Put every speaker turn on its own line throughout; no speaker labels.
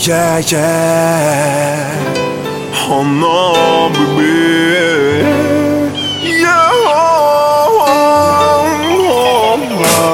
Yeah, yeah. Oh non, bébé. Yeah, oh, oh, oh.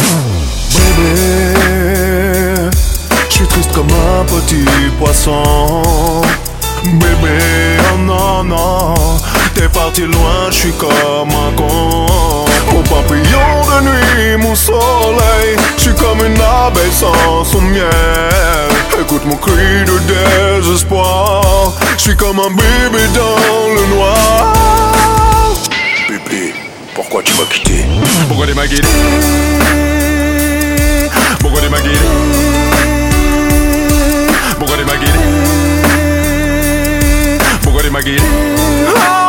Bébé, j'suis triste comme un petit poisson. Bébé, oh non, non. T'es parti loin, j'suis comme un con. Mon papillon de nuit, mon soleil. J'suis comme une abeille sans son miel. Écoute mon cri de désespoir. J'suis comme un bébé dans le noir.
Bébé, pourquoi tu m'as quitté?
Pourquoi tu m'as quitté? Pourquoi tu m'as quitté? Pourquoi tu m'as quitté? Pourquoi tu m'as quitté?